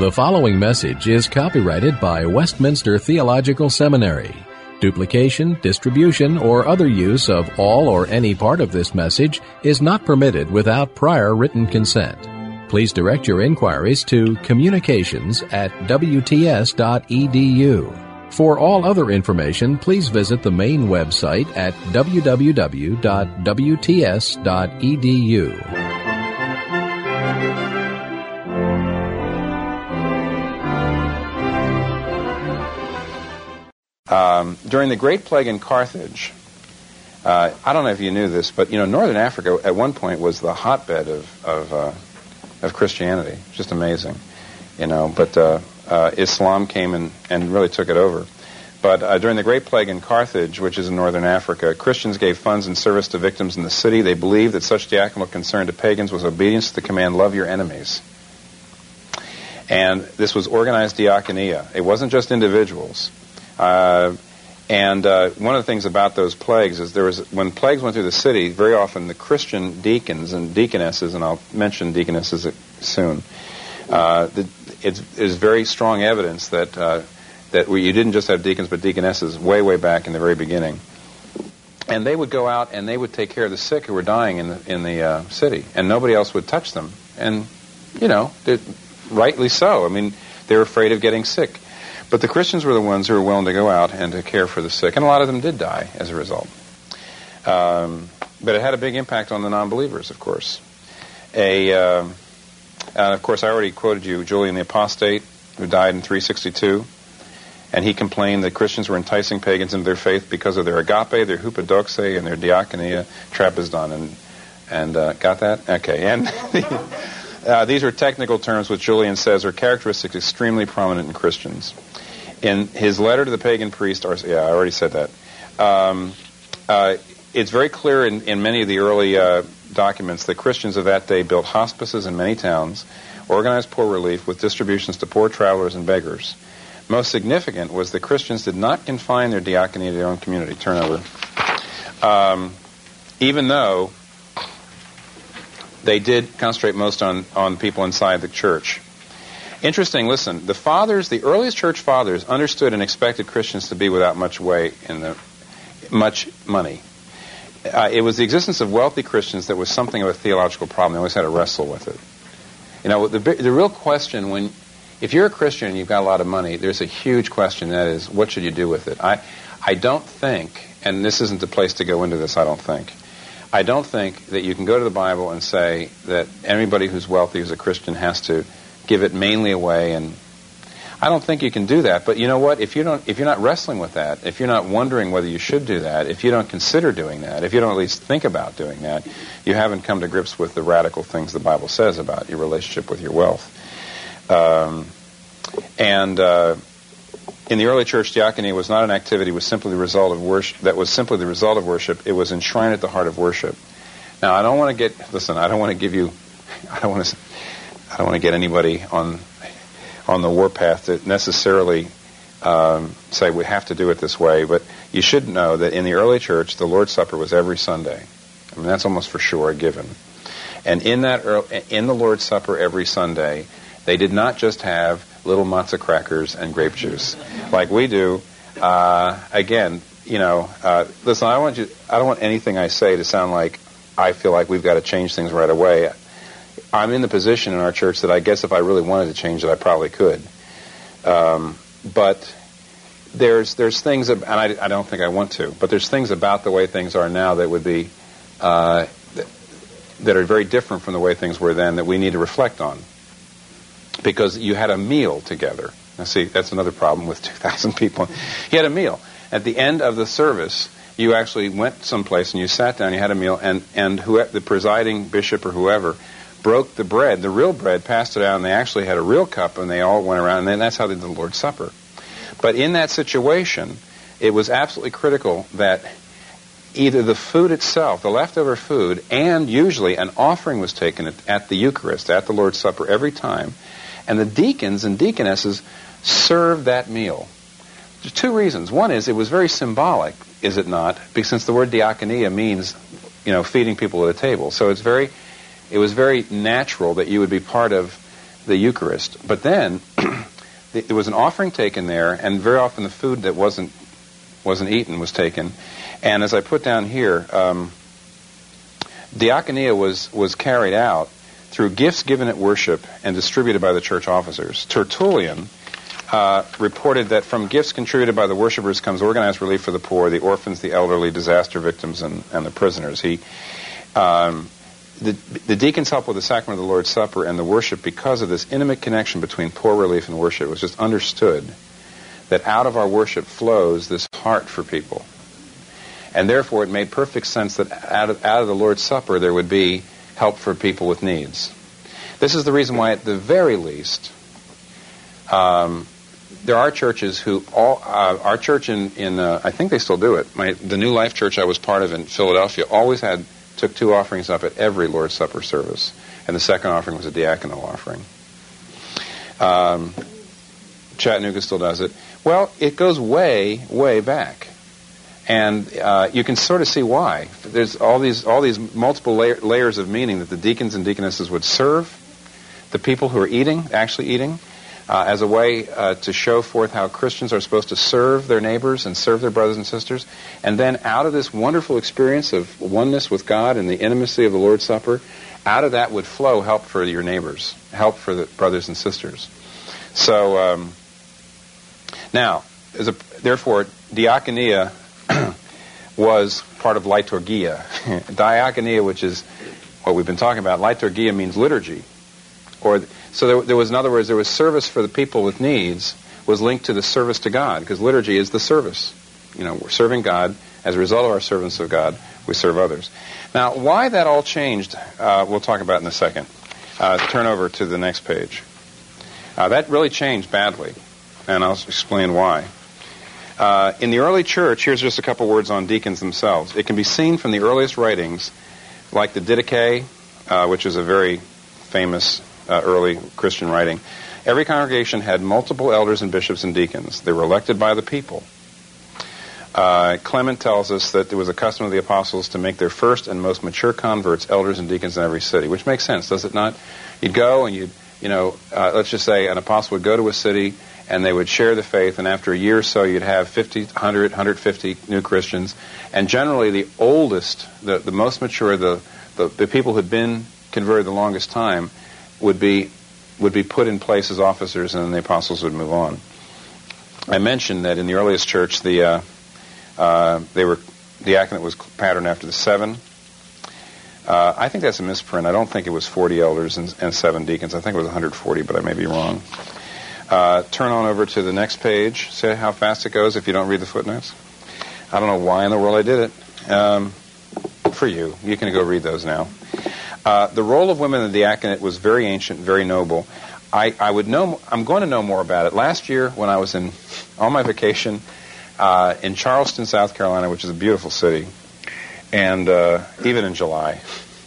The following message is copyrighted by Westminster Theological Seminary. Duplication, distribution, or other use of all or any part of this message is not permitted without prior written consent. Please direct your inquiries to communications@wts.edu. For all other information, please visit the main website at www.wts.edu. During the Great Plague in Carthage, I don't know if you knew this, but Northern Africa at one point was the hotbed of Christianity. Just amazing, But Islam came and really took it over. But during the Great Plague in Carthage, which is in Northern Africa, Christians gave funds and service to victims in the city. They believed that such diaconal concern to pagans was obedience to the command, "Love your enemies." And this was organized diaconia. It wasn't just individuals. And one of the things about those plagues is when plagues went through the city, very often the Christian deacons and deaconesses, and I'll mention deaconesses soon, it is very strong evidence that you didn't just have deacons but deaconesses way back in the very beginning. And they would go out and they would take care of the sick who were dying in the city, and nobody else would touch them. And, rightly so. I mean, they were afraid of getting sick. But the Christians were the ones who were willing to go out and to care for the sick, and a lot of them did die as a result. But it had a big impact on the non-believers, of course. And of course, I already quoted you Julian the Apostate, who died in 362, and he complained that Christians were enticing pagans into their faith because of their agape, their hupodoxe, and their diakonia trapezdon. And got that? Okay. And these are technical terms which Julian says are characteristics extremely prominent in Christians. In his letter to the pagan priest, I already said that. It's very clear in many of the early documents that Christians of that day built hospices in many towns, organized poor relief with distributions to poor travelers and beggars. Most significant was that Christians did not confine their diaconia to their own community. Turn over. Even though they did concentrate most on people inside the church. Interesting, listen, the earliest church fathers understood and expected Christians to be without much much money. It was the existence of wealthy Christians that was something of a theological problem. They always had to wrestle with it. The real question if you're a Christian and you've got a lot of money, there's a huge question, that is, what should you do with it? I don't think, and this isn't the place to go into this, I don't think that you can go to the Bible and say that anybody who's wealthy who's a Christian has to give it mainly away, and I don't think you can do that. But you know what? If you're not wrestling with that, if you're not wondering whether you should do that, if you don't consider doing that, if you don't at least think about doing that, you haven't come to grips with the radical things the Bible says about your relationship with your wealth. In the early church, diaconia was not an activity; was simply the result of worship. That was simply the result of worship. It was enshrined at the heart of worship. Now, I don't want to get anybody on the warpath to necessarily say we have to do it this way. But you should know that in the early church, the Lord's Supper was every Sunday. I mean, that's almost for sure a given. And in the Lord's Supper every Sunday, they did not just have little matzah crackers and grape juice like we do. Listen, I don't want anything I say to sound like I feel like we've got to change things right away. I'm in the position in our church that I guess if I really wanted to change it, I probably could. But there's things, and I don't think I want to, but there's things about the way things are now that would be that are very different from the way things were then that we need to reflect on. Because you had a meal together. Now, see, that's another problem with 2,000 people. You had a meal. At the end of the service, you actually went someplace and you sat down, you had a meal, and the presiding bishop or whoever broke the bread, the real bread, passed it out, and they actually had a real cup, and they all went around, and then that's how they did the Lord's Supper. But in that situation, it was absolutely critical that either the food itself, the leftover food, and usually an offering was taken at the Eucharist, at the Lord's Supper, every time, and the deacons and deaconesses served that meal. There's two reasons. One is it was very symbolic, is it not? Because since the word diakonia means, feeding people at a table. So it was very natural that you would be part of the Eucharist. But then there was an offering taken there, and very often the food that wasn't eaten was taken. And as I put down here, diaconia was carried out through gifts given at worship and distributed by the church officers. Tertullian reported that from gifts contributed by the worshipers comes organized relief for the poor, the orphans, the elderly, disaster victims, and the prisoners. The deacons help with the sacrament of the Lord's Supper and the worship because of this intimate connection between poor relief and worship. It was just understood that out of our worship flows this heart for people. And therefore it made perfect sense that out of the Lord's Supper there would be help for people with needs. This is the reason why, at the very least, there are churches our church in I think they still do it. The New Life Church I was part of in Philadelphia always took 2 offerings up at every Lord's Supper service, and the second offering was a diaconal offering. Chattanooga still does it. Well, it goes way, way back, and you can sort of see why. There's all these multiple layers of meaning that the deacons and deaconesses would serve the people who are actually eating, as a way to show forth how Christians are supposed to serve their neighbors and serve their brothers and sisters. And then out of this wonderful experience of oneness with God and the intimacy of the Lord's Supper, out of that would flow help for your neighbors, help for the brothers and sisters. So now, therefore, diaconia was part of liturgia. Diaconia, which is what we've been talking about, liturgia means liturgy. So there was, in other words, there was service for the people with needs was linked to the service to God, because liturgy is the service. We're serving God. As a result of our servants of God, we serve others. Now, why that all changed, we'll talk about in a second. Turn over to the next page. That really changed badly, and I'll explain why. In the early church, here's just a couple words on deacons themselves. It can be seen from the earliest writings, like the Didache, which is a very famous early Christian writing. Every congregation had multiple elders and bishops and deacons. They were elected by the people. Clement tells us that it was a custom of the apostles to make their first and most mature converts elders and deacons in every city, which makes sense, does it not? You'd go and let's just say an apostle would go to a city and they would share the faith, and after a year or so you'd have 50, 100, 150 new Christians. And generally the oldest, the most mature, the people who'd been converted the longest time would be put in place as officers, and then the apostles would move on. I mentioned that in the earliest church, the diaconate was patterned after the 7. I think that's a misprint. I don't think it was 40 elders and 7 deacons. I think it was 140, but I may be wrong. Turn on over to the next page. See how fast it goes if you don't read the footnotes? I don't know why in the world I did it. For you. You can go read those now. The role of women in the diaconate was very ancient, very noble. I'm going to know more about it. Last year, when I was on my vacation in Charleston, South Carolina, which is a beautiful city, and even in July,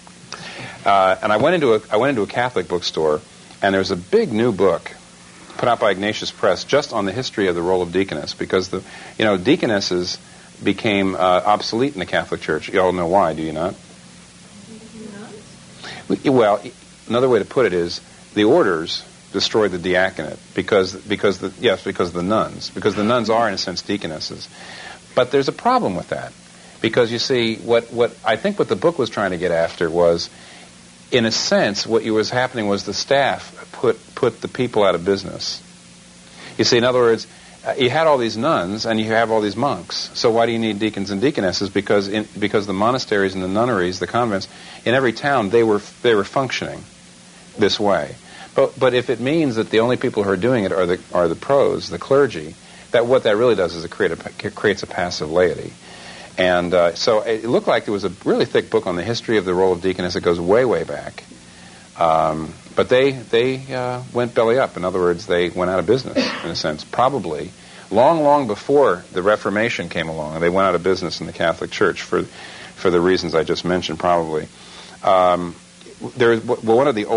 and I went into a Catholic bookstore, and there was a big new book put out by Ignatius Press just on the history of the role of deaconess, because deaconesses became obsolete in the Catholic Church. You all know why, do you not? Well, another way to put it is the orders destroyed the diaconate because of the nuns. Because the nuns are, in a sense, deaconesses. But there's a problem with that. Because, you see, what I think what the book was trying to get after was, in a sense, what was happening was the staff put the people out of business. You see, in other words, you had all these nuns and you have all these monks. So why do you need deacons and deaconesses? Because the monasteries and the nunneries, the convents, in every town, they were functioning this way. But if it means that the only people who are doing it are the pros, the clergy, what that really does is it creates a passive laity. And so it looked like there was a really thick book on the history of the role of deaconess. It goes way, way back. But they went belly up. In other words, they went out of business, in a sense, probably long, long before the Reformation came along. They went out of business in the Catholic Church for the reasons I just mentioned, probably. One of the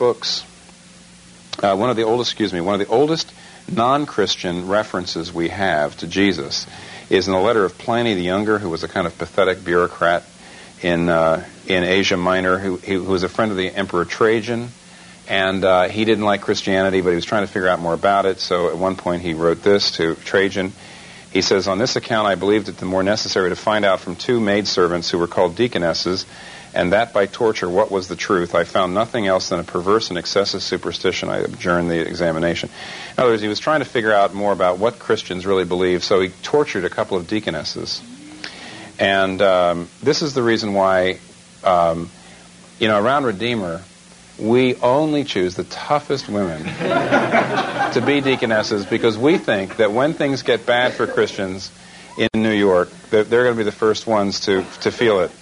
oldest non-Christian references we have to Jesus is in the letter of Pliny the Younger, who was a kind of pathetic bureaucrat in Asia Minor, who was a friend of the Emperor Trajan, And he didn't like Christianity, but he was trying to figure out more about it. So at one point he wrote this to Trajan. He says, "On this account I believed it the more necessary to find out from 2 maidservants who were called deaconesses, and that by torture what was the truth. I found nothing else than a perverse and excessive superstition. I adjourned the examination." In other words, he was trying to figure out more about what Christians really believe, so he tortured a couple of deaconesses. And this is the reason why, around Redeemer, we only choose the toughest women to be deaconesses, because we think that when things get bad for Christians in New York, that they're going to be the first ones to feel it.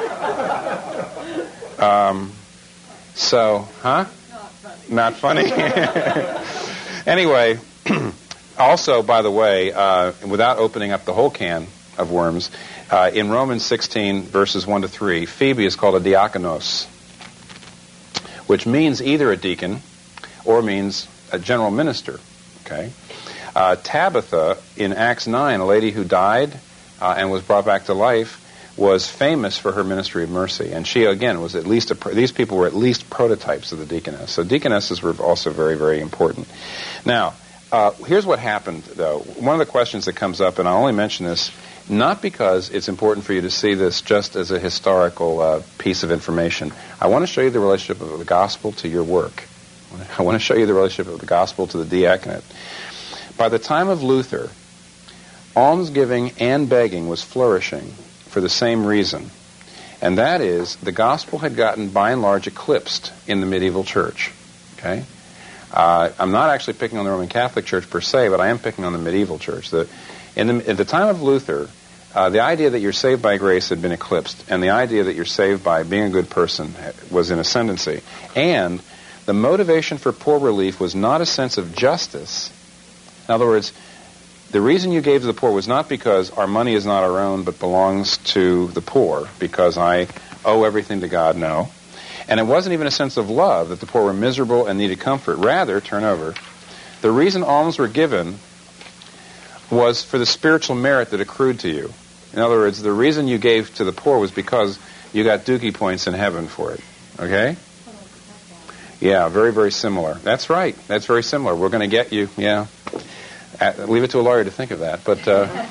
Not funny. Anyway, also, by the way, without opening up the whole can of worms, in Romans 16, verses 1 to 3, Phoebe is called a diakonos, which means either a deacon or means a general minister. Okay. Tabitha, in Acts 9, a lady who died and was brought back to life, was famous for her ministry of mercy, and she again was at least these people were at least prototypes of the deaconess. So deaconesses were also very, very important. Now, here's what happened, though. One of the questions that comes up, and I only mention this not because it's important for you to see this just as a historical piece of information. I want to show you the relationship of the gospel to your work. I want to show you the relationship of the gospel to the diaconate. By the time of Luther, almsgiving and begging was flourishing for the same reason, and that is the gospel had gotten by and large eclipsed in the medieval church. Okay, I'm not actually picking on the Roman Catholic Church per se, but I am picking on the medieval church. At the time of Luther, the idea that you're saved by grace had been eclipsed, and the idea that you're saved by being a good person was in ascendancy. And the motivation for poor relief was not a sense of justice. In other words, the reason you gave to the poor was not because our money is not our own but belongs to the poor, because I owe everything to God. No. And it wasn't even a sense of love that the poor were miserable and needed comfort. Rather, turn over, the reason alms were given was for the spiritual merit that accrued to you. In other words, the reason you gave to the poor was because you got dookie points in heaven for it. Okay? Yeah, very, very similar. That's right. That's very similar. We're going to get you, yeah. Leave it to a lawyer to think of that. But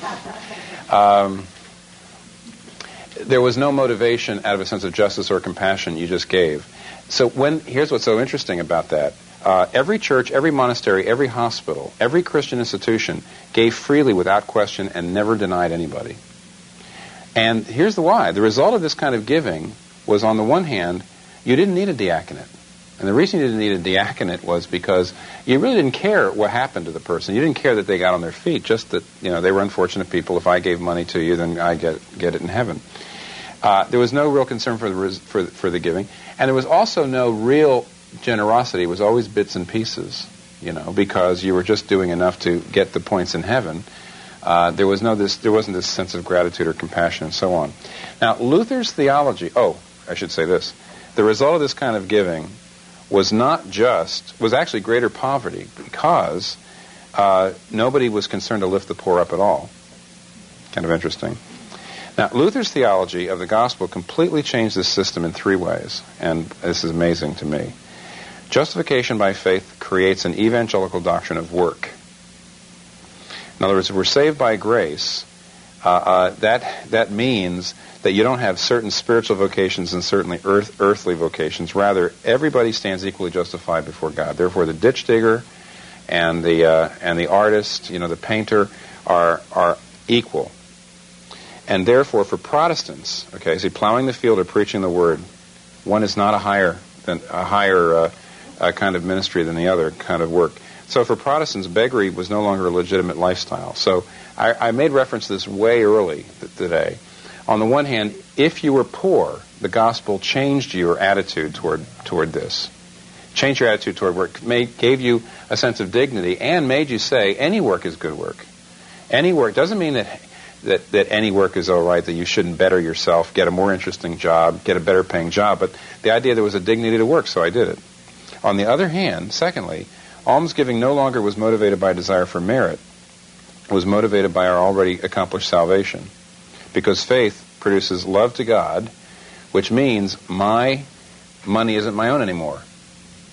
there was no motivation out of a sense of justice or compassion. You just gave. So here's what's so interesting about that. Every church, every monastery, every hospital, every Christian institution gave freely without question and never denied anybody. And here's the why. The result of this kind of giving was, on the one hand, you didn't need a diaconate. And the reason you didn't need a diaconate was because you really didn't care what happened to the person. You didn't care that they got on their feet, just that they were unfortunate people. If I gave money to you, then I get it in heaven. There was no real concern for the giving, and there was also no real generosity. It was always bits and pieces, because you were just doing enough to get the points in heaven. There wasn't this sense of gratitude or compassion and so on. Now, Luther's theology. Oh, I should say this: the result of this kind of giving was actually greater poverty, because nobody was concerned to lift the poor up at all. Kind of interesting. Now, Luther's theology of the gospel completely changed this system in 3 ways, and this is amazing to me. Justification by faith creates an evangelical doctrine of work. In other words, if we're saved by grace, that means that you don't have certain spiritual vocations and certainly earthly vocations. Rather, everybody stands equally justified before God. Therefore, the ditch digger and the artist, the painter, are equal. And therefore, for Protestants, plowing the field or preaching the word, one is not a higher kind of ministry than the other kind of work. So for Protestants, beggary was no longer a legitimate lifestyle. So I made reference to this way early today. On the one hand, if you were poor, the gospel changed your attitude toward this. Changed your attitude toward work, gave you a sense of dignity, and made you say any work is good work. Any work doesn't mean that any work is all right, that you shouldn't better yourself, get a more interesting job, get a better paying job, but the idea there was a dignity to work, so I did it. On the other hand, secondly, almsgiving no longer was motivated by desire for merit. It was motivated by our already accomplished salvation. Because faith produces love to God, which means my money isn't my own anymore.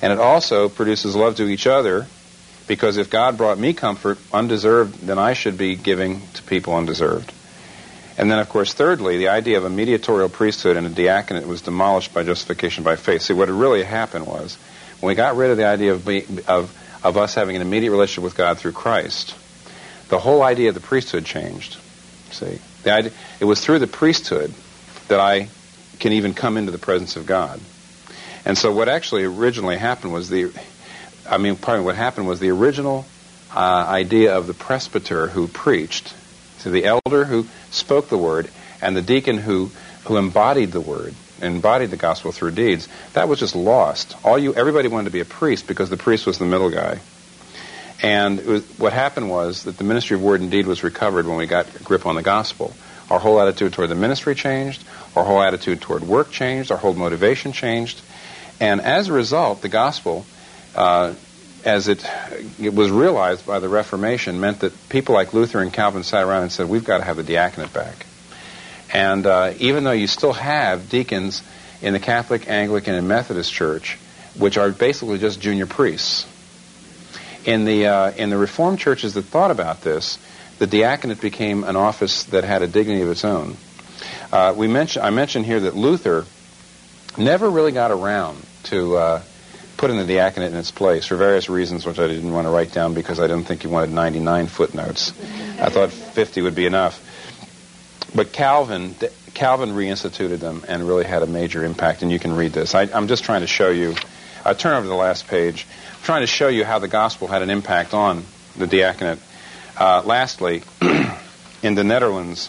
And it also produces love to each other, because if God brought me comfort undeserved, then I should be giving to people undeserved. And then, of course, thirdly, the idea of a mediatorial priesthood and a diaconate was demolished by justification by faith. See, what really happened was, when we got rid of the idea of us having an immediate relationship with God through Christ, the whole idea of the priesthood changed. See, it was through the priesthood that I can even come into the presence of God. And so what actually originally happened was what happened was the original idea of the presbyter who preached, so the elder who spoke the word, and the deacon who embodied the word, embodied the gospel through deeds, that was just lost. Everybody wanted to be a priest because the priest was the middle guy. And what happened was that the ministry of word and deed was recovered when we got a grip on the gospel. Our whole attitude toward the ministry changed, our whole attitude toward work changed, our whole motivation changed. And as a result, the gospel, as it was realized by the Reformation, meant that people like Luther and Calvin sat around and said, we've got to have the diaconate back. And even though you still have deacons in the Catholic, Anglican, and Methodist Church, which are basically just junior priests, in the Reformed churches that thought about this, the diaconate became an office that had a dignity of its own. I mentioned here that Luther never really got around to putting the diaconate in its place for various reasons, which I didn't want to write down because I didn't think he wanted 99 footnotes. I thought 50 would be enough. But Calvin reinstituted them and really had a major impact, and you can read this. I'm just trying to show you. Turn over to the last page. I'm trying to show you how the gospel had an impact on the diaconate. Lastly, in the Netherlands,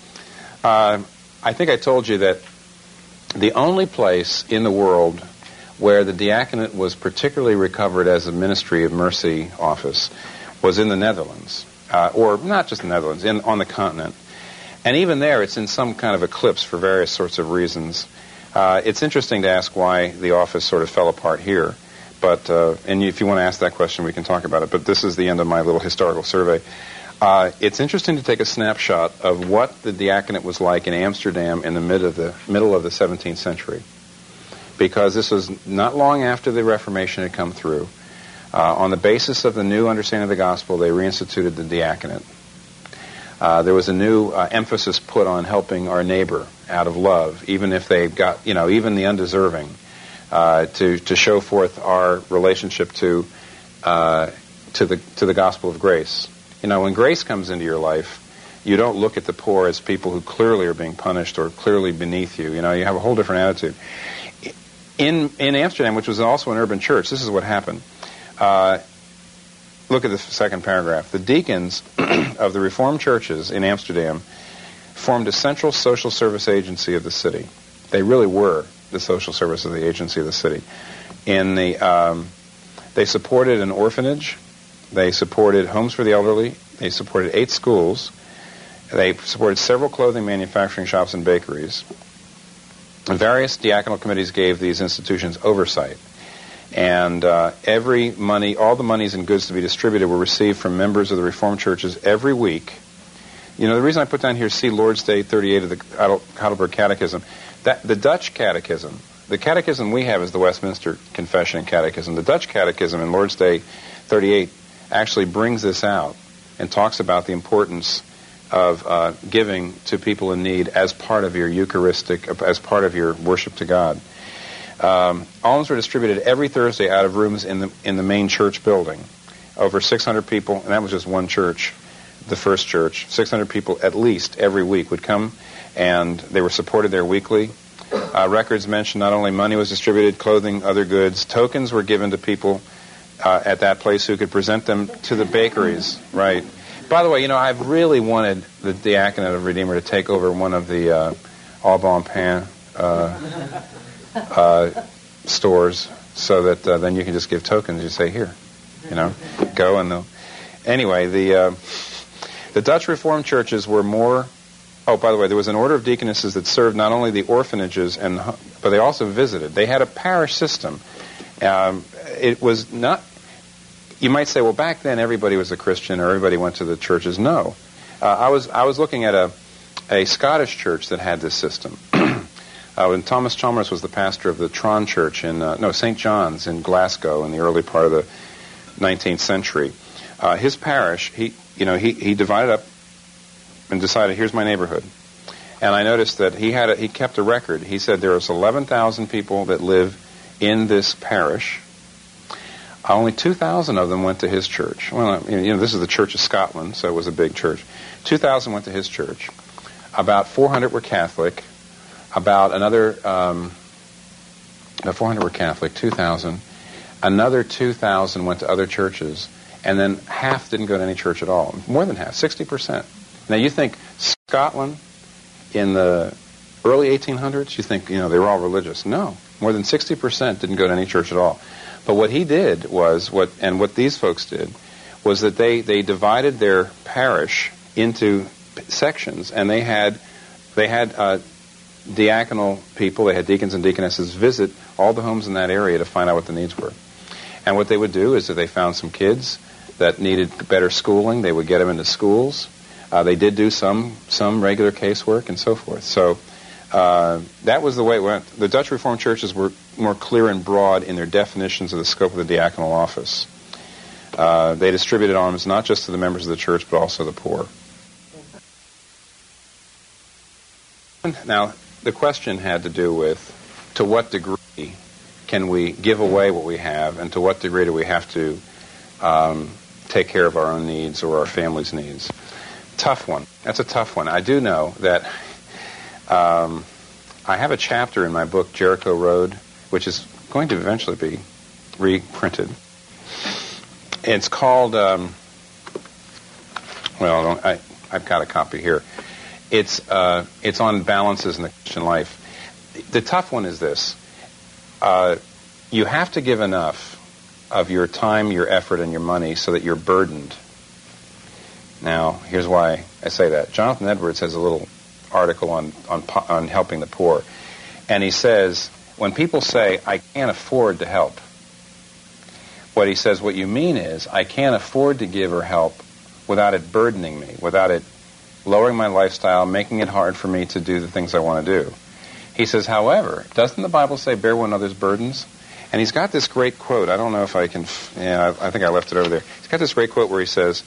I think I told you that the only place in the world where the diaconate was particularly recovered as a ministry of mercy office was in the Netherlands, or not just the Netherlands, on the continent. And even there, it's in some kind of eclipse for various sorts of reasons. It's interesting to ask why the office sort of fell apart here. But and if you want to ask that question, we can talk about it. But this is the end of my little historical survey. It's interesting to take a snapshot of what the diaconate was like in Amsterdam in the middle of the 17th century, because this was not long after the Reformation had come through. On the basis of the new understanding of the gospel, they reinstituted the diaconate. There was a new emphasis put on helping our neighbor out of love, even if they got, even the undeserving, to show forth our relationship to the gospel of grace. When grace comes into your life, you don't look at the poor as people who clearly are being punished or clearly beneath you. You have a whole different attitude. In Amsterdam, which was also an urban church, this is what happened. Look at the second paragraph. The deacons of the Reformed churches in Amsterdam formed a central social service agency of the city. They really were the social service of the agency of the city. They supported an orphanage. They supported homes for the elderly. They supported 8 schools. They supported several clothing manufacturing shops and bakeries. And various diaconal committees gave these institutions oversight. And all the monies and goods to be distributed were received from members of the Reformed churches every week. The reason I put down here, see Lord's Day 38 of the Heidelberg Catechism, the Dutch Catechism, the catechism we have is the Westminster Confession and Catechism. The Dutch Catechism in Lord's Day 38 actually brings this out and talks about the importance of giving to people in need as part of your as part of your worship to God. Alms were distributed every Thursday out of rooms in the main church building. Over 600 people, and that was just one church, the first church. 600 people at least every week would come, and they were supported there weekly. Records mention not only money was distributed, clothing, other goods. Tokens were given to people at that place who could present them to the bakeries. Right. By the way, I've really wanted the diaconate of Redeemer to take over one of the Au Bon Pain stores, so that then you can just give tokens. You say, here, go, and they'll. Anyway, the Dutch Reformed churches were more. Oh, by the way, there was an order of deaconesses that served not only the orphanages but they also visited. They had a parish system. It was not. You might say, well, back then everybody was a Christian or everybody went to the churches. No, I was looking at a Scottish church that had this system. when Thomas Chalmers was the pastor of the Tron Church in St. John's in Glasgow in the early part of the 19th century. His parish, he divided up and decided, here's my neighborhood. And I noticed that he kept a record. He said there was 11,000 people that live in this parish. Only 2,000 of them went to his church. Well, this is the Church of Scotland, so it was a big church. 2,000 went to his church. About 400 were Catholic. About another 400 were Catholic. 2,000. Another 2,000 went to other churches, and then half didn't go to any church at all. More than half, 60%. Now you think Scotland in the early 1800s? You think they were all religious? No, more than 60% didn't go to any church at all. But what he did was what these folks did was that they divided their parish into sections, and they had diaconal people, they had deacons and deaconesses visit all the homes in that area to find out what the needs were. And what they would do is if they found some kids that needed better schooling, they would get them into schools. They did do some regular casework and so forth. So that was the way it went. The Dutch Reformed churches were more clear and broad in their definitions of the scope of the diaconal office. They distributed alms not just to the members of the church, but also the poor. Now, the question had to do with to what degree can we give away what we have, and to what degree do we have to take care of our own needs or our family's needs. Tough one. That's a tough one. I do know that I have a chapter in my book, Jericho Road, which is going to eventually be reprinted. It's called, I've got a copy here. It's on balances in the Christian life. The tough one is this. You have to give enough of your time, your effort, and your money so that you're burdened. Now, here's why I say that. Jonathan Edwards has a little article on helping the poor. And he says, when people say, I can't afford to help, what he says, what you mean is, I can't afford to give or help without it burdening me, without it lowering my lifestyle, making it hard for me to do the things I want to do. He says, however, doesn't the Bible say, bear one another's burdens? And he's got this great quote. I don't know if I can, I think I left it over there. He's got this great quote where he says,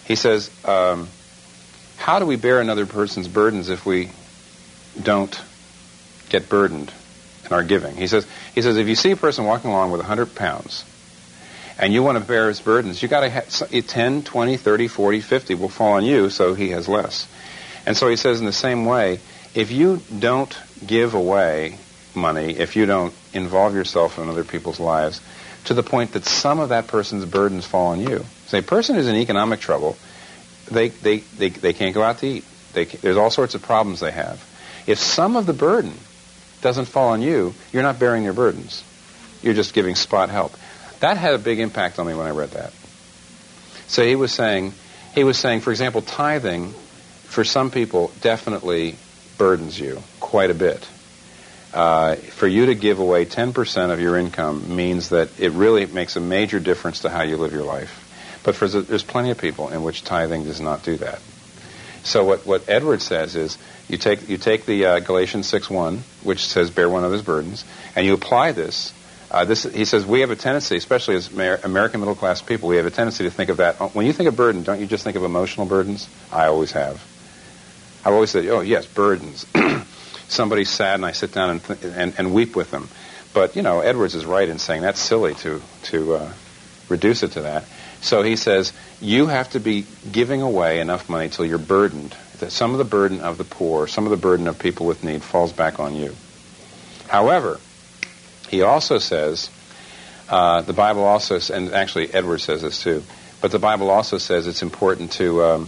how do we bear another person's burdens if we don't get burdened in our giving? He says, if you see a person walking along with 100 pounds and you want to bear his burdens, you got to have 10, 20, 30, 40, 50 will fall on you, so he has less. And so he says in the same way, if you don't give away money, if you don't involve yourself in other people's lives to the point that some of that person's burdens fall on you. Say a person who's in economic trouble, they can't go out to eat. There's all sorts of problems they have. If some of the burden doesn't fall on you, you're not bearing their burdens. You're just giving spot help. That had a big impact on me when I read that. So he was saying, for example, tithing for some people definitely burdens you quite a bit. For you to give away 10% of your income means that it really makes a major difference to how you live your life. But there's plenty of people in which tithing does not do that. So what Edwards says is, you take the Galatians 6:1, which says, bear one another's burdens, and you apply this. He says, we have a tendency, especially as American middle-class people, we have a tendency to think of that. When you think of burden, don't you just think of emotional burdens? I always have. I've always said, oh, yes, burdens. Somebody's sad, and I sit down and weep with them. But, Edwards is right in saying that's silly to reduce it to that. So he says, you have to be giving away enough money till you're burdened, that some of the burden of the poor, some of the burden of people with need falls back on you. However, he also says, the Bible also, and actually Edwards says this too, but the Bible also says it's important to,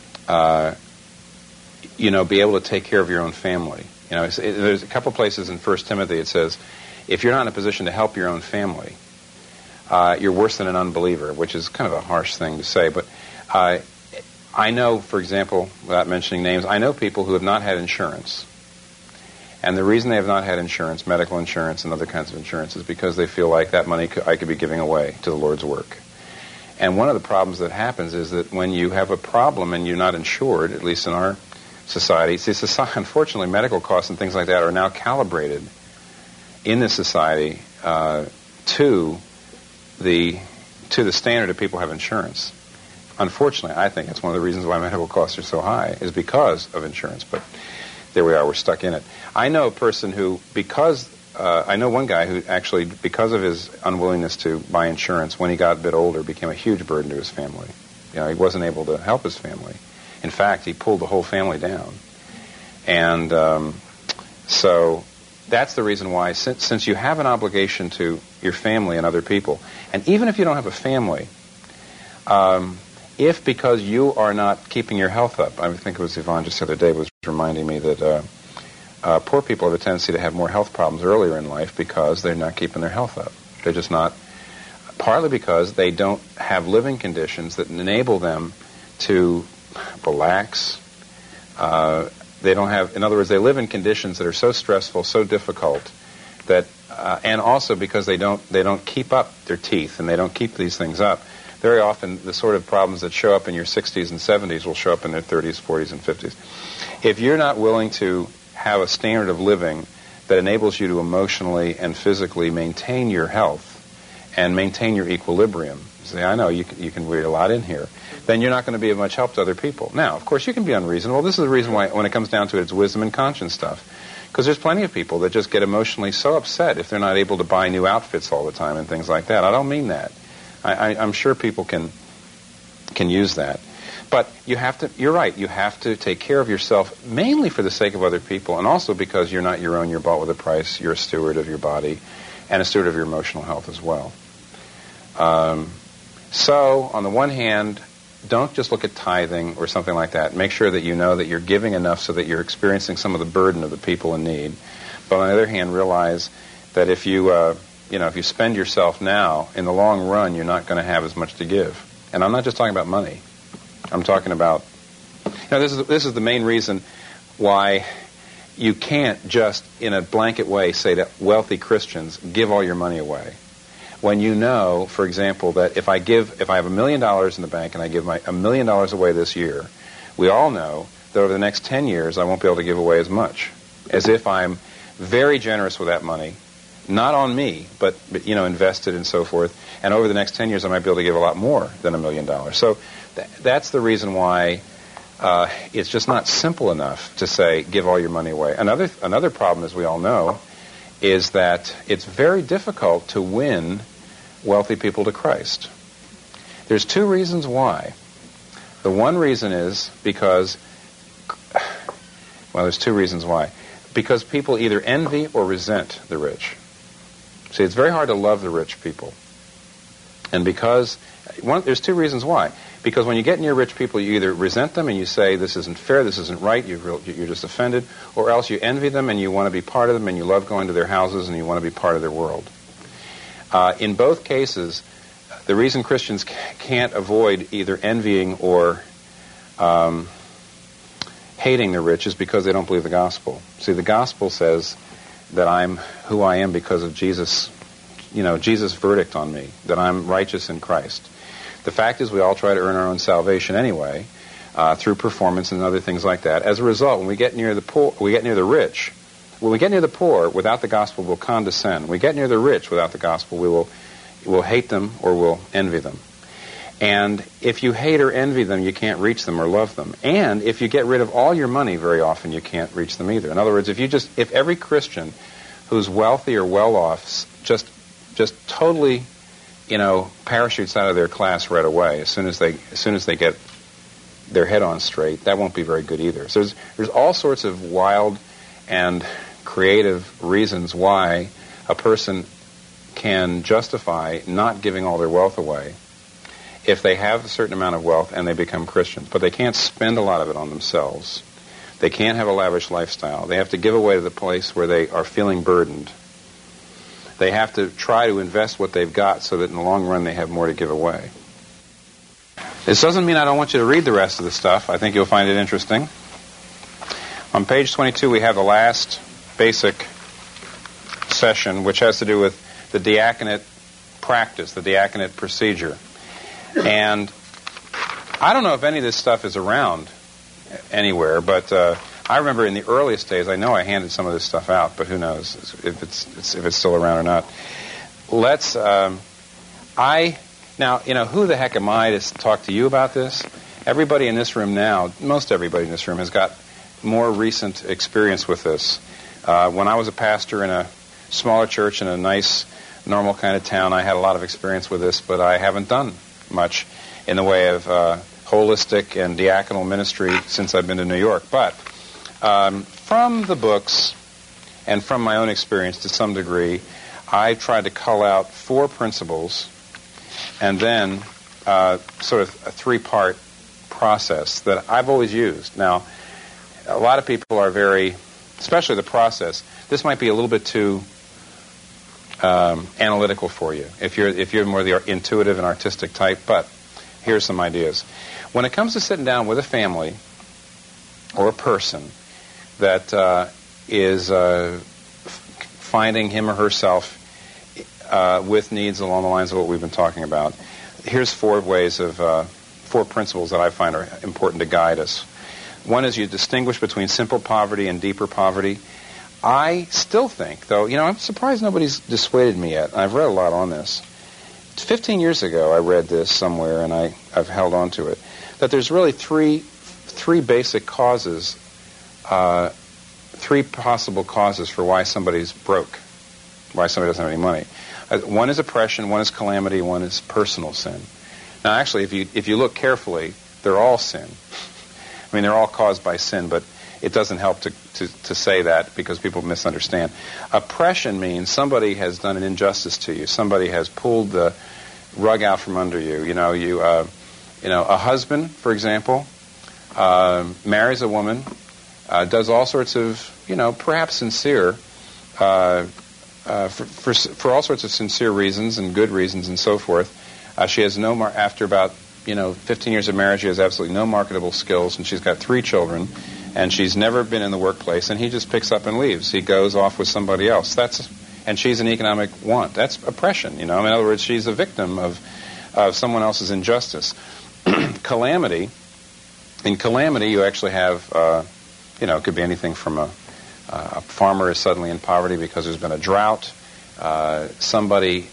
be able to take care of your own family. There's a couple places in 1 Timothy it says, if you're not in a position to help your own family, you're worse than an unbeliever, which is kind of a harsh thing to say. But I know, for example, without mentioning names, I know people who have not had insurance. And the reason they have not had insurance, medical insurance and other kinds of insurance, is because they feel like that money I could be giving away to the Lord's work. And one of the problems that happens is that when you have a problem and you're not insured, at least in our society. See, unfortunately, medical costs and things like that are now calibrated in this society to the standard that people have insurance. Unfortunately, I think it's one of the reasons why medical costs are so high is because of insurance. But there we are, we're stuck in it. I know a person who, I know one guy who actually, because of his unwillingness to buy insurance, when he got a bit older, became a huge burden to his family. He wasn't able to help his family. In fact, he pulled the whole family down. And so that's the reason why, since you have an obligation to your family and other people, and even if you don't have a family, if because you are not keeping your health up, I think it was Yvonne just the other day was reminding me that poor people have a tendency to have more health problems earlier in life because they're not keeping their health up. They're just not, partly because they don't have living conditions that enable them to relax. They don't have, in other words, they live in conditions that are so stressful, so difficult, that, and also because they don't keep up their teeth and they don't keep these things up. Very often, the sort of problems that show up in your 60s and 70s will show up in their 30s, 40s, and 50s. If you're not willing to have a standard of living that enables you to emotionally and physically maintain your health and maintain your equilibrium, see, I know you can read a lot in here, then you're not going to be of much help to other people. Now, of course, you can be unreasonable. This is the reason why, when it comes down to it, it's wisdom and conscience stuff. Because there's plenty of people that just get emotionally so upset if they're not able to buy new outfits all the time and things like that. I don't mean that. I'm sure people can use that. But you're right, you have to take care of yourself, mainly for the sake of other people, and also because you're not your own, you're bought with a price, you're a steward of your body, and a steward of your emotional health as well. So, on the one hand, don't just look at tithing or something like that. Make sure that you know that you're giving enough so that you're experiencing some of the burden of the people in need. But on the other hand, realize that if you spend yourself now, in the long run, you're not going to have as much to give. And I'm not just talking about money. I'm talking about, this is the main reason why you can't just, in a blanket way, say to wealthy Christians, give all your money away. When you know, for example, that if I have $1 million in the bank and I give $1 million away this year, we all know that over the next 10 years I won't be able to give away as much, as if I'm very generous with that money, not on me, but invested and so forth. And over the next 10 years I might be able to give a lot more than $1 million. So that's the reason why it's just not simple enough to say give all your money away. Another problem, as we all know, is that it's very difficult to win wealthy people to Christ. There's two reasons why. The one reason is because, there's two reasons why. Because people either envy or resent the rich. See, it's very hard to love the rich people. And there's two reasons why. Because when you get near rich people, you either resent them and you say, this isn't fair, this isn't right, you're just offended, or else you envy them and you want to be part of them and you love going to their houses and you want to be part of their world. In both cases, the reason Christians can't avoid either envying or hating the rich is because they don't believe the gospel. See, the gospel says that I'm who I am because of Jesus' verdict on me, that I'm righteous in Christ. The fact is we all try to earn our own salvation anyway, through performance and other things like that. As a result, when we get near the poor, we get near the rich. When we get near the poor, without the gospel, we'll condescend. When we get near the rich, without the gospel, we'll hate them or we'll envy them. And if you hate or envy them, you can't reach them or love them. And if you get rid of all your money, very often you can't reach them either. In other words, if every Christian who's wealthy or well-off just totally parachutes out of their class right away as soon as they get their head on straight, that won't be very good either. So there's all sorts of wild and creative reasons why a person can justify not giving all their wealth away if they have a certain amount of wealth and they become Christians. But they can't spend a lot of it on themselves. They can't have a lavish lifestyle. They have to give away to the place where they are feeling burdened. They have to try to invest what they've got so that in the long run they have more to give away. This doesn't mean I don't want you to read the rest of the stuff. I think you'll find it interesting. On page 22 we have the last basic session, which has to do with the diaconate practice, the diaconate procedure. And I don't know if any of this stuff is around anywhere. But I remember in the earliest days, I know I handed some of this stuff out, but who knows if it's still around or not. Let's. Now, who the heck am I to talk to you about this? Everybody in this room now, most everybody in this room, has got more recent experience with this. When I was a pastor in a smaller church in a nice, normal kind of town, I had a lot of experience with this, but I haven't done much in the way of holistic and diaconal ministry since I've been to New York. But from the books and from my own experience to some degree, I tried to cull out 4 principles and then sort of a 3-part process that I've always used. Now, a lot of people are very, especially the process, this might be a little bit too analytical for you if you're more the intuitive and artistic type, but here's some ideas. When it comes to sitting down with a family or a person that is finding him or herself with needs along the lines of what we've been talking about, here's 4 principles that I find are important to guide us. One is you distinguish between simple poverty and deeper poverty. I still think, though, I'm surprised nobody's dissuaded me yet. I've read a lot on this. 15 years ago, I read this somewhere, and I've held on to it, that there's really three basic causes, 3 possible causes for why somebody's broke, why somebody doesn't have any money. One is oppression, one is calamity, one is personal sin. Now, actually, if you look carefully, they're all sin. I mean, they're all caused by sin, but it doesn't help to say that because people misunderstand. Oppression means somebody has done an injustice to you. Somebody has pulled the rug out from under you. A husband, for example, marries a woman, does all sorts of, perhaps sincere, for all sorts of sincere reasons and good reasons and so forth. She has after about 15 years of marriage, she has absolutely no marketable skills, and she's got 3 children, and she's never been in the workplace, and he just picks up and leaves. He goes off with somebody else. And she's an economic want. That's oppression, In other words, she's a victim of someone else's injustice. Calamity. In calamity, you actually have, it could be anything from a farmer is suddenly in poverty because there's been a drought. Somebody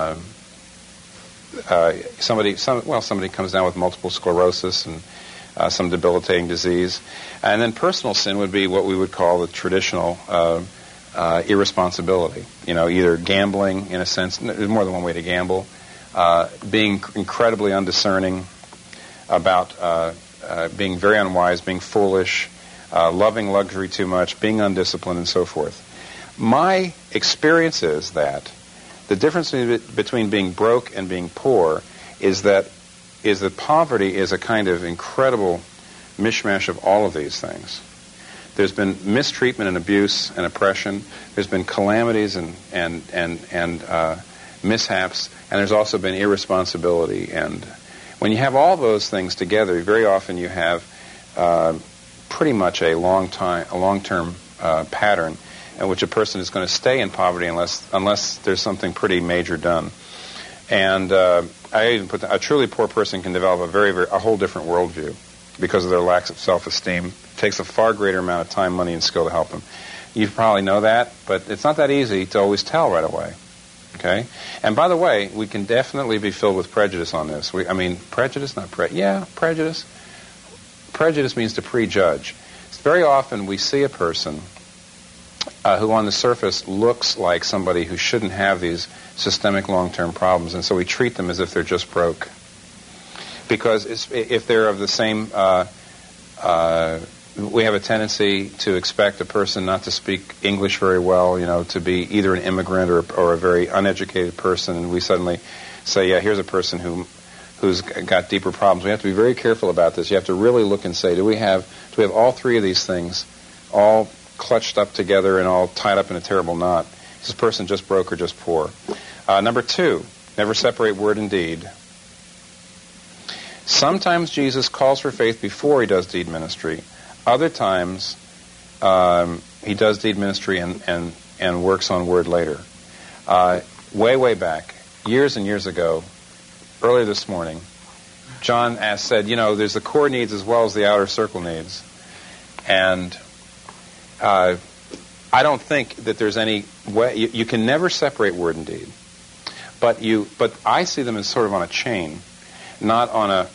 comes down with multiple sclerosis and some debilitating disease. And then personal sin would be what we would call the traditional irresponsibility. Either gambling, in a sense. There's more than one way to gamble. Being incredibly undiscerning about being very unwise, being foolish, loving luxury too much, being undisciplined, and so forth. My experience is that the difference between being broke and being poor is that poverty is a kind of incredible mishmash of all of these things. There's been mistreatment and abuse and oppression. There's been calamities and mishaps, and there's also been irresponsibility. And when you have all those things together, very often you have pretty much a long-term pattern in which a person is going to stay in poverty unless there's something pretty major done. And I even put a truly poor person can develop a whole different worldview because of their lack of self-esteem. It takes a far greater amount of time, money, and skill to help them. You probably know that, but it's not that easy to always tell right away. Okay? And by the way, we can definitely be filled with prejudice on this. Prejudice, not prejudice. Prejudice means to prejudge. Very often we see a person who on the surface looks like somebody who shouldn't have these systemic long-term problems, and so we treat them as if they're just broke. Because if they're of the same, we have a tendency to expect a person not to speak English very well, to be either an immigrant or a very uneducated person, and we suddenly say, yeah, here's a person who's got deeper problems. We have to be very careful about this. You have to really look and say, do we have all 3 of these things all clutched up together and all tied up in a terrible knot? Is this person just broke or just poor? Number 2, never separate word and deed. Sometimes Jesus calls for faith before he does deed ministry. Other times he does deed ministry and works on word later. Way back, years and years ago, earlier this morning, John said, there's the core needs as well as the outer circle needs. And I don't think that there's any way you can never separate word and deed. But I see them as sort of on a chain, not on a.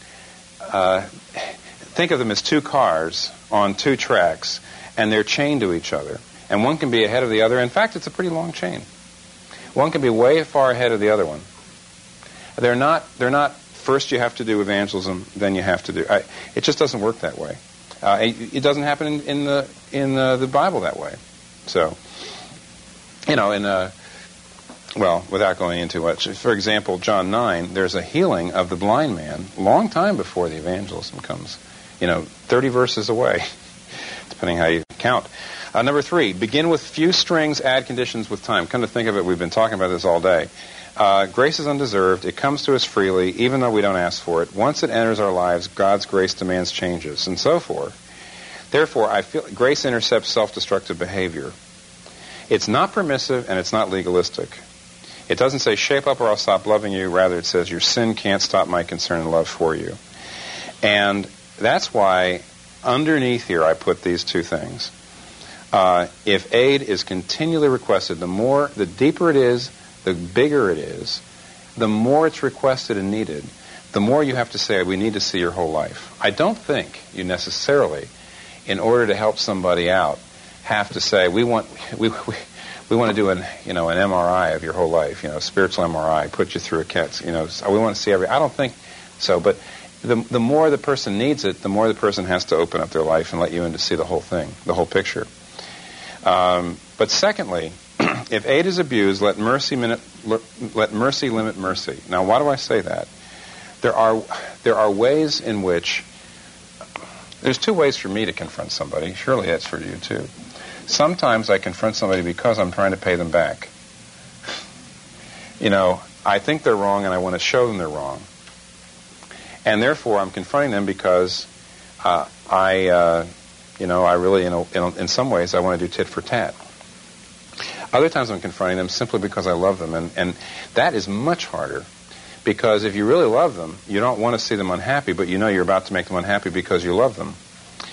Think of them as two cars on two tracks, and they're chained to each other. And one can be ahead of the other. In fact, it's a pretty long chain. One can be way far ahead of the other one. They're not. First, you have to do evangelism, then you have to do. It just doesn't work that way. It doesn't happen in the Bible that way. So, well, without going into it, for example, John 9, there's a healing of the blind man long time before the evangelism comes. 30 verses away, depending how you count. Number 3, begin with few strings, add conditions with time. Come to think of it, we've been talking about this all day. Grace is undeserved. It comes to us freely, even though we don't ask for it. Once it enters our lives, God's grace demands changes, and so forth. Therefore, I feel grace intercepts self-destructive behavior. It's not permissive, and it's not legalistic. It doesn't say, shape up or I'll stop loving you. Rather, it says, your sin can't stop my concern and love for you. And that's why underneath here I put these two things. If aid is continually requested, the deeper it is, the bigger it is, the more it's requested and needed, the more you have to say, we need to see your whole life. I don't think you necessarily, in order to help somebody out, have to say, we want to do an MRI of your whole life, spiritual MRI, put you through a CAT, we want to see I don't think so, but the more the person needs it, the more the person has to open up their life and let you in to see the whole thing, the whole picture. But secondly, if aid is abused, let mercy limit mercy. Now, why do I say that? There are ways in which there's two ways for me to confront somebody. Surely that's for you too. Sometimes I confront somebody because I'm trying to pay them back. I think they're wrong and I want to show them they're wrong. And therefore I'm confronting them because I really, in some ways I want to do tit for tat. Other times I'm confronting them simply because I love them. And that is much harder because if you really love them, you don't want to see them unhappy, but you're about to make them unhappy because you love them.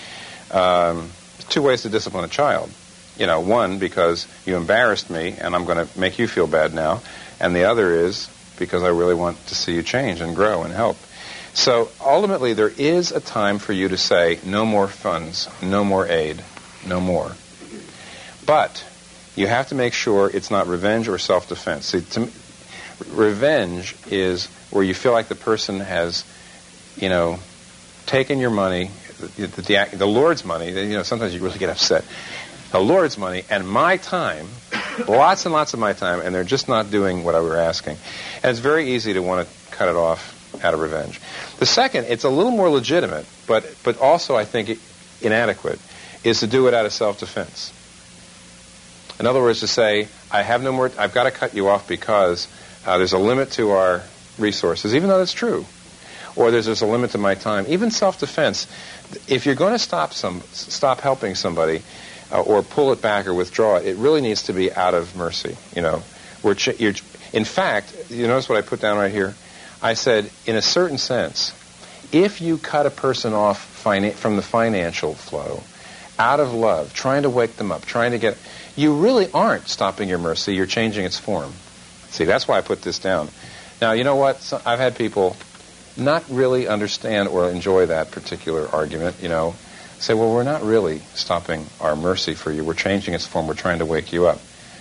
Two ways to discipline a child. One, because you embarrassed me and I'm going to make you feel bad now. And the other is because I really want to see you change and grow and help. So ultimately there is a time for you to say, no more funds, no more aid, no more. But you have to make sure it's not revenge or self-defense. See, revenge is where you feel like the person has, taken your money, the Lord's money. Sometimes you really get upset. The Lord's money and my time, lots and lots of my time, and they're just not doing what I were asking. And it's very easy to want to cut it off out of revenge. The second, it's a little more legitimate, but also I think inadequate, is to do it out of self-defense. In other words, to say, I've got to cut you off because there's a limit to our resources, even though that's true. Or there's a limit to my time. Even self-defense, if you're going to stop helping somebody or pull it back or withdraw it, it really needs to be out of mercy. In fact, you notice what I put down right here? I said, in a certain sense, if you cut a person off from the financial flow, out of love, trying to wake them up, you really aren't stopping your mercy, you're changing its form. See, that's why I put this down. Now, you know what? I've had people not really understand or enjoy that particular argument, say, well, we're not really stopping our mercy for you, we're changing its form, we're trying to wake you up.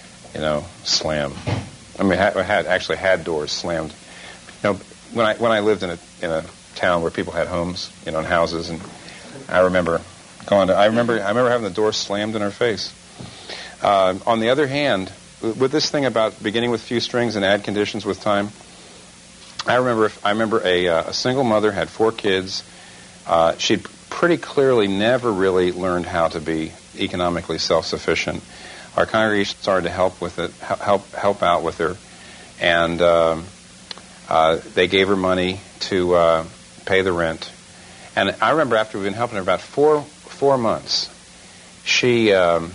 Slam. I mean, I actually had doors slammed. When I lived in a town where people had homes, and houses, and I remember having the door slammed in our face. On the other hand, with this thing about beginning with few strings and add conditions with time, I remember a single mother had 4 kids. She'd pretty clearly never really learned how to be economically self-sufficient. Our congregation started to help out with her, and they gave her money to pay the rent. And I remember after we'd been helping her about four months, she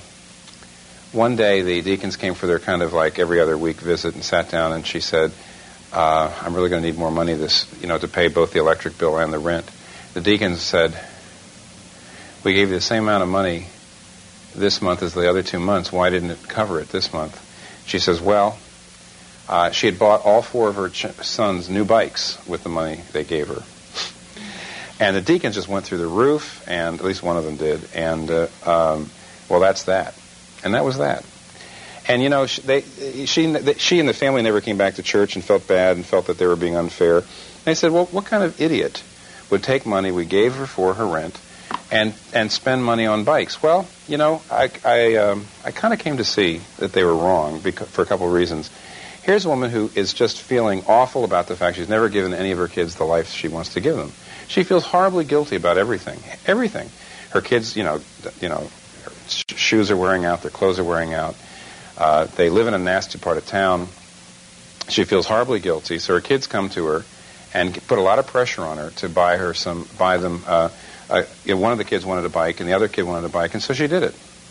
one day the deacons came for their kind of like every other week visit and sat down, and she said, I'm really going to need more money to pay both the electric bill and the rent. The deacons said, we gave you the same amount of money this month as the other 2 months. Why didn't it cover it this month? She says, well, she had bought all 4 of her sons new bikes with the money they gave her. And the deacons just went through the roof, and at least one of them did. And, well, that's that. And that was that. And, you know, she and the family never came back to church and felt bad and felt that they were being unfair. And they said, well, what kind of idiot would take money we gave her for her rent and spend money on bikes? Well, you know, I kind of came to see that they were wrong for a couple of reasons. Here's a woman who is just feeling awful about the fact she's never given any of her kids the life she wants to give them. She feels horribly guilty about everything. Everything. Her kids, you know, their shoes are wearing out, their clothes are wearing out. They live in a nasty part of town. She feels horribly guilty, so her kids come to her and put a lot of pressure on her to buy them. One of the kids wanted a bike, and the other kid wanted a bike, and so she did it.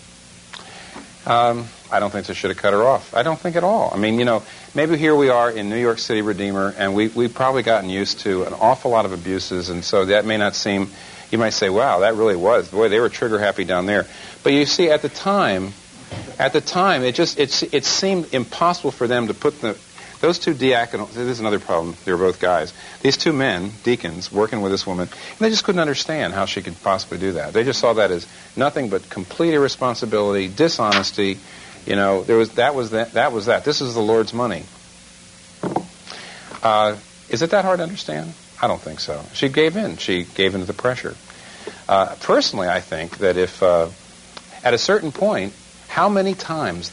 I don't think they should have cut her off. I don't think at all. I mean, you know, maybe here we are in New York City Redeemer, and we've probably gotten used to an awful lot of abuses, and so that may not seem, you might say, wow, that really was. Boy, they were trigger happy down there. But you see, at the time, it seemed impossible for them to put those two diaconal. This is another problem. They were both guys. These two men, deacons, working with this woman, and they just couldn't understand how she could possibly do that. They just saw that as nothing but complete irresponsibility, dishonesty. You know, that was that. This is the Lord's money. Is it that hard to understand? I don't think so. She gave in. She gave in to the pressure. Personally, I think that if at a certain point, how many times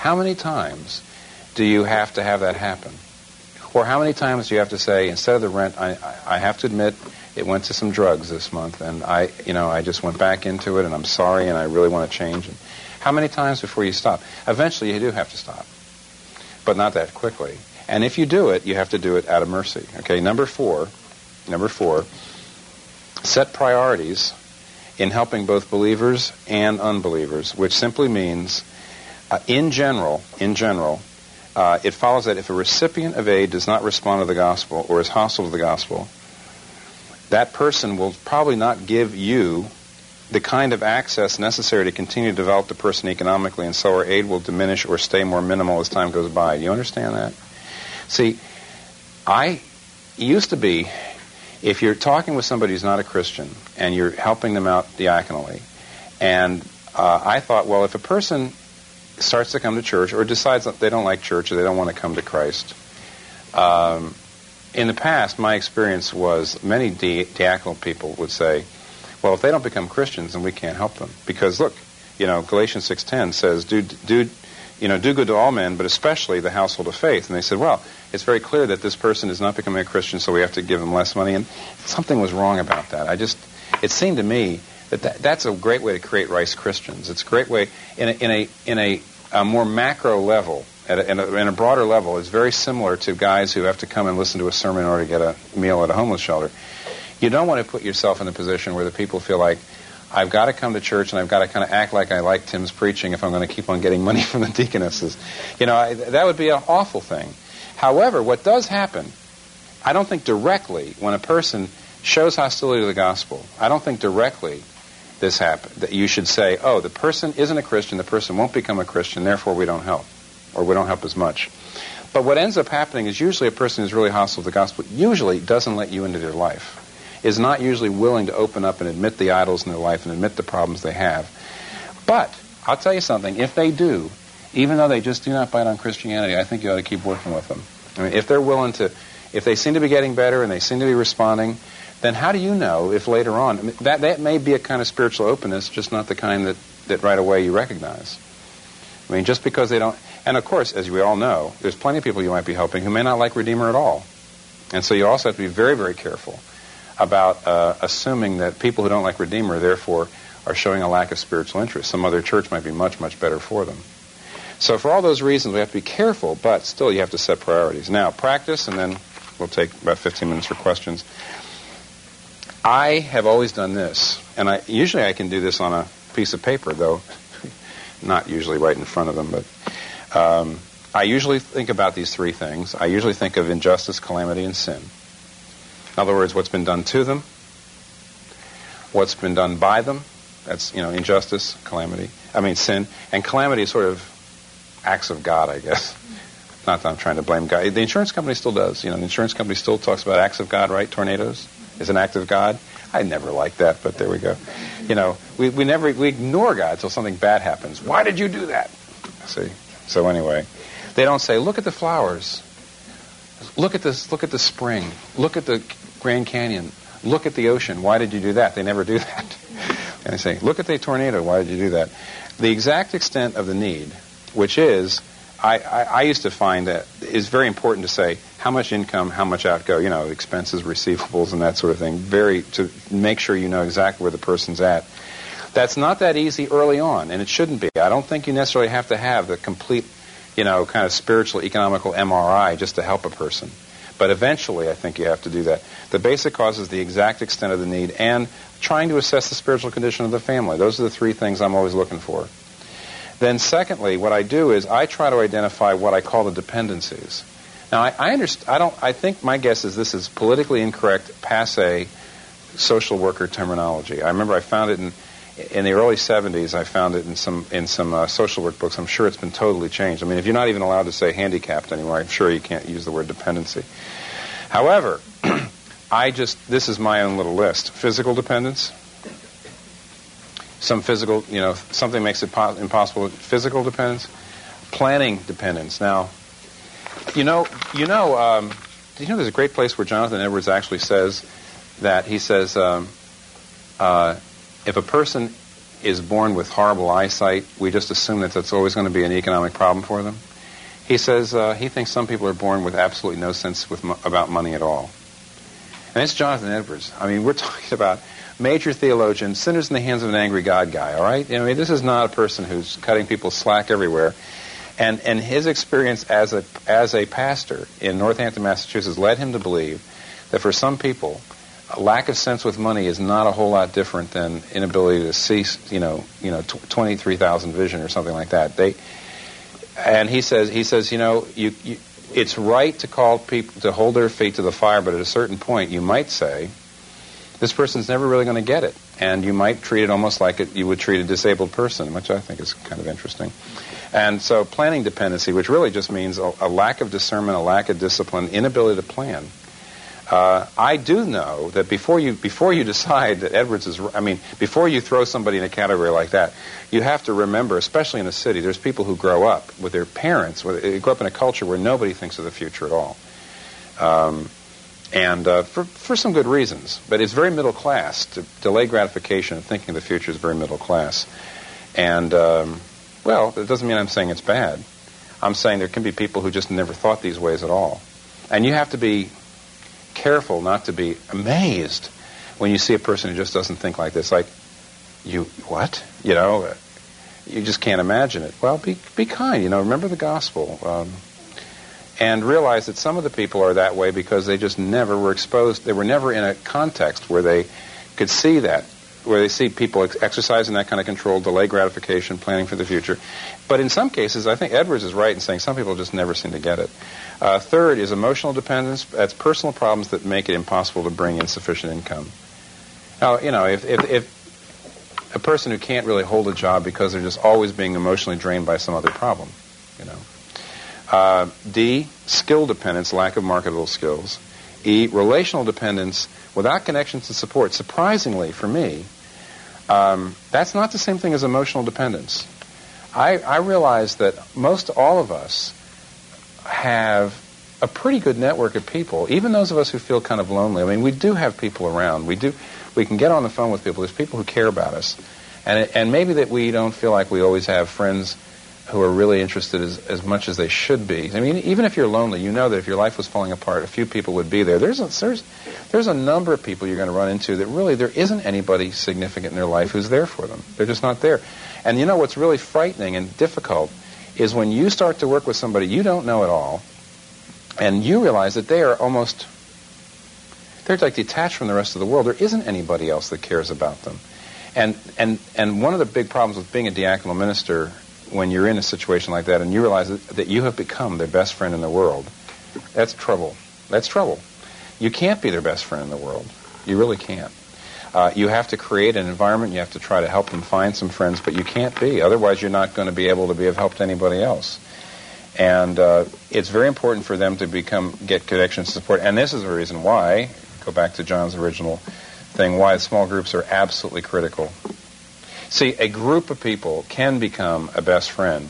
do you have to have that happen? Or how many times do you have to say, instead of the rent, I have to admit it went to some drugs this month, and I just went back into it, and I'm sorry, and I really want to change. And how many times before you stop? Eventually, you do have to stop, but not that quickly. And if you do it, you have to do it out of mercy. Okay, number four, set priorities in helping both believers and unbelievers, which simply means, in general, it follows that if a recipient of aid does not respond to the gospel or is hostile to the gospel, that person will probably not give you the kind of access necessary to continue to develop the person economically, and so our aid will diminish or stay more minimal as time goes by. Do you understand that? See, I used to be, if you're talking with somebody who's not a Christian and you're helping them out diaconally, and I thought, well, if a person starts to come to church or decides that they don't like church or they don't want to come to Christ, in the past, my experience was many diaconal people would say, well, if they don't become Christians, then we can't help them. Because, look, Galatians 6:10 says, do good to all men, but especially the household of faith. And they said, well, it's very clear that this person is not becoming a Christian, so we have to give them less money. And something was wrong about that. It seemed to me that's a great way to create rice Christians. It's a great way, in a more macro level, in a broader level, is very similar to guys who have to come and listen to a sermon in order to get a meal at a homeless shelter. You don't want to put yourself in a position where the people feel like, I've got to come to church and I've got to kind of act like I like Tim's preaching if I'm going to keep on getting money from the deaconesses. That would be an awful thing. However, what does happen, I don't think directly, when a person shows hostility to the gospel, I don't think directly this happens, that you should say, oh, the person isn't a Christian, the person won't become a Christian, therefore we don't help, or we don't help as much. But what ends up happening is usually a person who's really hostile to the gospel usually doesn't let you into their life, is not usually willing to open up and admit the idols in their life and admit the problems they have. But I'll tell you something, if they do, even though they just do not bite on Christianity, I think you ought to keep working with them. I mean, if they're willing to, if they seem to be getting better and they seem to be responding, then how do you know if later on, that may be a kind of spiritual openness, just not the kind that right away you recognize. I mean, just because they don't, and of course, as we all know, there's plenty of people you might be helping who may not like Redeemer at all. And so you also have to be very, very careful about assuming that people who don't like Redeemer, therefore, are showing a lack of spiritual interest. Some other church might be much, much better for them. So for all those reasons, we have to be careful, but still you have to set priorities. Now, practice, and then we'll take about 15 minutes for questions. I have always done this, and usually I can do this on a piece of paper, though not usually right in front of them, but I usually think about these three things. I usually think of injustice, calamity, and sin. In other words, what's been done to them, what's been done by them, That's, injustice, calamity. I mean, sin. And calamity is sort of acts of God, I guess. Not that I'm trying to blame God. The insurance company still does. The insurance company still talks about acts of God, right? Tornadoes is an act of God. I never liked that, but there we go. We ignore God until something bad happens. Why did you do that? See? So anyway, they don't say, look at the flowers. Look at this. Look at the spring. Look at the Grand Canyon. Look at the ocean. Why did you do that? They never do that. And they say, look at the tornado. Why did you do that? The exact extent of the need, which is, I used to find that is very important to say how much income, how much outgo, expenses, receivables, and that sort of thing, to make sure you know exactly where the person's at. That's not that easy early on, and it shouldn't be. I don't think you necessarily have to have the complete, kind of spiritual, economical MRI just to help a person. But eventually, I think you have to do that. The basic cause is the exact extent of the need and trying to assess the spiritual condition of the family. Those are the three things I'm always looking for. Then secondly, what I do is I try to identify what I call the dependencies. Now, I think my guess is this is politically incorrect, passé social worker terminology. I remember I found it in the early 70s. I found it in some social work books. I'm sure it's been totally changed. I mean, if you're not even allowed to say handicapped anymore, I'm sure you can't use the word dependency. However, this is my own little list. Physical dependence. Some physical, something makes it impossible. Physical dependence. Planning dependence. Now, did you know there's a great place where Jonathan Edwards actually says that he says, if a person is born with horrible eyesight, we just assume that that's always going to be an economic problem for them. He says he thinks some people are born with absolutely no sense about money at all. And it's Jonathan Edwards. I mean, we're talking about major theologian, sinners in the hands of an angry God guy, all right? This is not a person who's cutting people slack everywhere. And his experience as a pastor in Northampton, Massachusetts, led him to believe that for some people, a lack of sense with money is not a whole lot different than inability to see, 23,000 vision or something like that. And he says, it's right to call people to hold their feet to the fire, but at a certain point, you might say, this person's never really going to get it, and you might treat it almost like you would treat a disabled person, which I think is kind of interesting. And so planning dependency, which really just means a lack of discernment, a lack of discipline, inability to plan. I do know that before you decide that Edwards is, before you throw somebody in a category like that, you have to remember, especially in a city, there's people who grow up with their parents, they grow up in a culture where nobody thinks of the future at all. And for some good reasons. But it's very middle class. To delay gratification and thinking of the future is very middle class. And, it doesn't mean I'm saying it's bad. I'm saying there can be people who just never thought these ways at all. And you have to be careful not to be amazed when you see a person who just doesn't think like this. Like, you, what? You just can't imagine it. Well, be kind. Remember the gospel. And realize that some of the people are that way because they just never were exposed. They were never in a context where they could see that, where they see people exercising that kind of control, delay gratification, planning for the future. But in some cases, I think Edwards is right in saying some people just never seem to get it. Third is emotional dependence. That's personal problems that make it impossible to bring in sufficient income. Now, if a person who can't really hold a job because they're just always being emotionally drained by some other problem, D, skill dependence, lack of marketable skills. E, relational dependence without connections and support. Surprisingly, for me, that's not the same thing as emotional dependence. I realize that most all of us have a pretty good network of people, even those of us who feel kind of lonely. We do have people around. We can get on the phone with people. There's people who care about us. And maybe that we don't feel like we always have friends who are really interested as much as they should be. Even if you're lonely, you know that if your life was falling apart, a few people would be there. There's a number of people you're going to run into that really there isn't anybody significant in their life who's there for them. They're just not there. And what's really frightening and difficult is when you start to work with somebody you don't know at all, and you realize that they're like detached from the rest of the world. There isn't anybody else that cares about them. And one of the big problems with being a diaconal minister, when you're in a situation like that and you realize that you have become their best friend in the world, that's trouble. That's trouble. You can't be their best friend in the world. You really can't. You have to create an environment. You have to try to help them find some friends, but you can't be. Otherwise, you're not going to be able to be of help to anybody else. And it's very important for them to get connections, support. And this is the reason why, go back to John's original thing, why small groups are absolutely critical. See, a group of people can become a best friend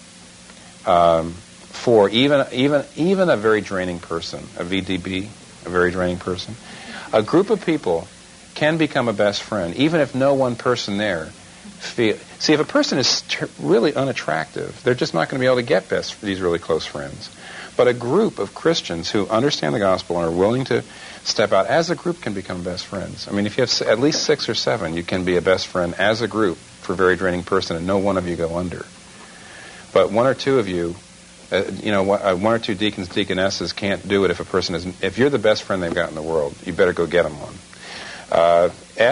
for even a very draining person, a VDB, a very draining person. A group of people can become a best friend, even if no one person there See, if a person is really unattractive, they're just not going to be able to get these really close friends. But a group of Christians who understand the gospel and are willing to step out as a group can become best friends. I mean, if you have at least 6 or 7, you can be a best friend as a group for a very draining person, and no one of you go under. But 1 or 2 of you, 1 or 2 deacons, deaconesses can't do it if a person isn't. If you're the best friend they've got in the world, you better go get them one.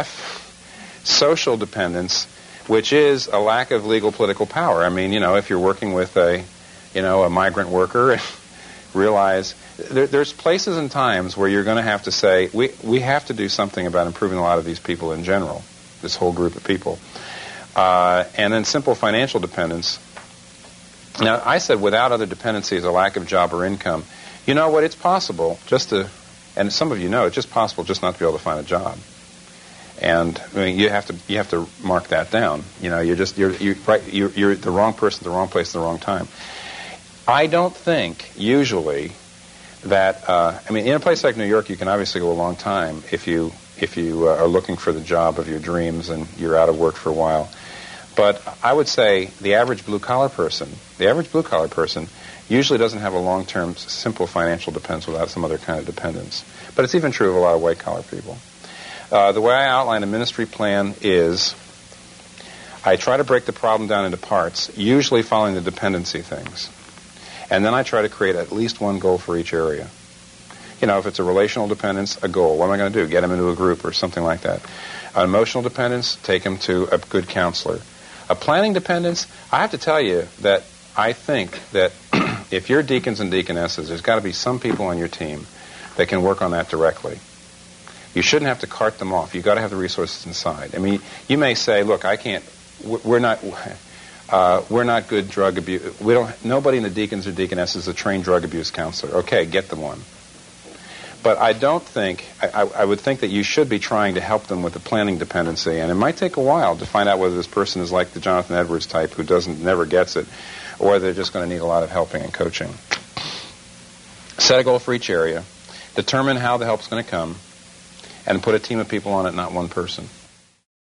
Social dependence, which is a lack of legal political power. I mean, if you're working with a migrant worker, realize there's places and times where you're going to have to say, we have to do something about improving a lot of these people in general, this whole group of people. And then simple financial dependence. Now, I said without other dependencies, a lack of job or income. You know what? It's possible and some of you know, it's just possible just not to be able to find a job. And I mean, you have to mark that down. You're the wrong person, the wrong place, the wrong time. I don't think usually that in a place like New York, you can obviously go a long time if you are looking for the job of your dreams and you're out of work for a while. But I would say the average blue collar person usually doesn't have a long-term simple financial dependence without some other kind of dependence. But it's even true of a lot of white collar people. The way I outline a ministry plan is I try to break the problem down into parts, usually following the dependency things. And then I try to create at least one goal for each area. If it's a relational dependence, a goal. What am I going to do? Get them into a group or something like that. An emotional dependence, take them to a good counselor. A planning dependence, I have to tell you that I think that if you're deacons and deaconesses, there's got to be some people on your team that can work on that directly. You shouldn't have to cart them off. You've got to have the resources inside. I mean, you may say, look, I can't, we're not good drug abuse. Nobody in the deacons or deaconesses is a trained drug abuse counselor. Okay, get them one. But I don't think, I would think that you should be trying to help them with the planning dependency, and it might take a while to find out whether this person is like the Jonathan Edwards type who never gets it, or whether they're just going to need a lot of helping and coaching. Set a goal for each area. Determine how the help's going to come, and put a team of people on it, not one person.